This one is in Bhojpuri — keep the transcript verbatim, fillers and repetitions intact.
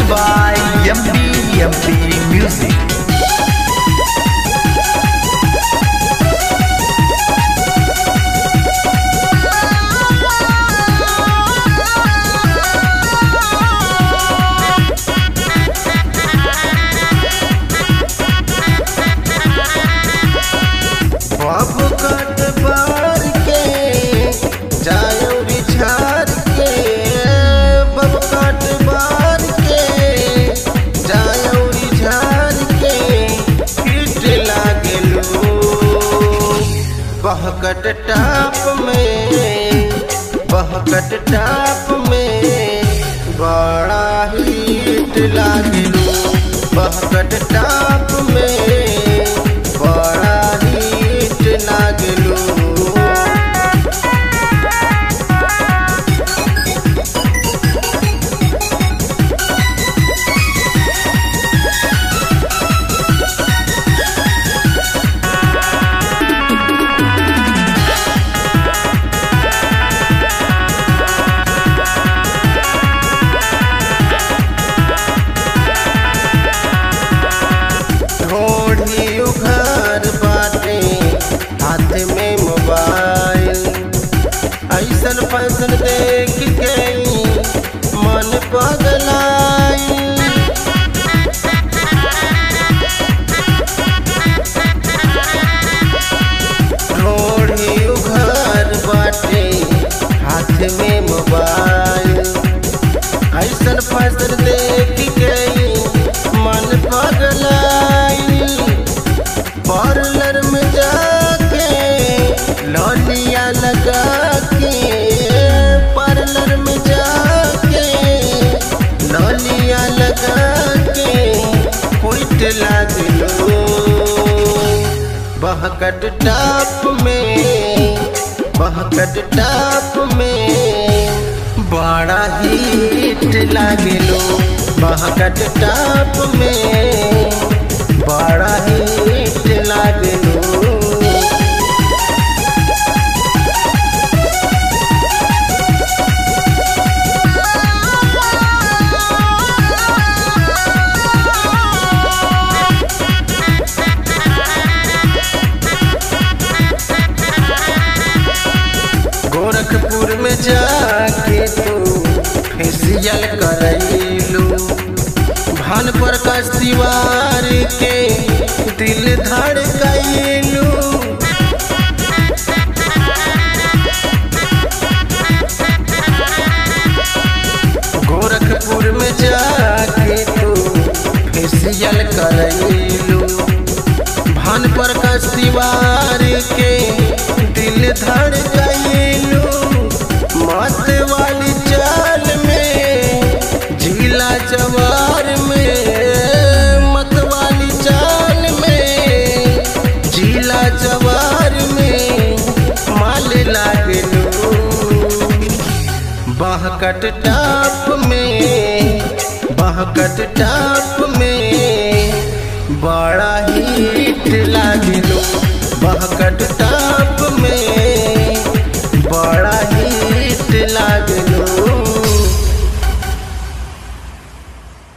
by M B M P Music. बहकट टाप में बहकट टाप में बड़ा हिट लागेलू। बहकट टाप में बड़ा हिट लागेलू। ऐसन फैशन देख के मन पगलाई। रोड़ी उघर बाटे हाथ में मोबाइल। ऐसन फैशन देख के मन पगलाई। पार्लर में जाके लौलिया लगा के पार्लर में जाके लौलिया लगा के पुइट लागलो। बहकट टाप में बहकट टाप में बड़ा हिट लागलो। बहकट टाप में बड़ा हिट लागलो। गोरखपुर में जाके तू फेसियल करैलू। भान प्रकाश तिवारी के दिल धड़कैलू। गोरखपुर में जाके तू फेसियल करैलू। भान प्रकाश तिवारी के दिल धड़कैलू। मत वाली चाल में झीला जवार में मत वाली चाल में झीला जवार में माल लागलू। बहकट टाप में बहकट टाप में बड़ा हिट लागलू। बहकट टाप